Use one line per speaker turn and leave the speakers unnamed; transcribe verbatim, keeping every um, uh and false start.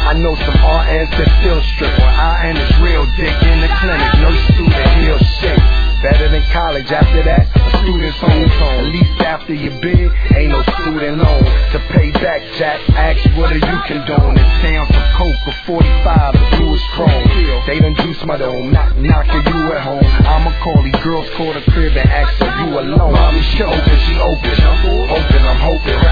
I know some R Ns that still strip. Or I N is real dick in the clinic. No student, he'll shake. Better than college after that, a student's home. At least after you big, ain't no student loan. To pay back, Jack, ask what are you condone. In town for coke or forty-five, if you was chrome. They done juice my dome, knock, knockin' you at home. I'ma call these girls, call the crib and ask, are you alone? Mommy, she open, she open, open, I'm hoping.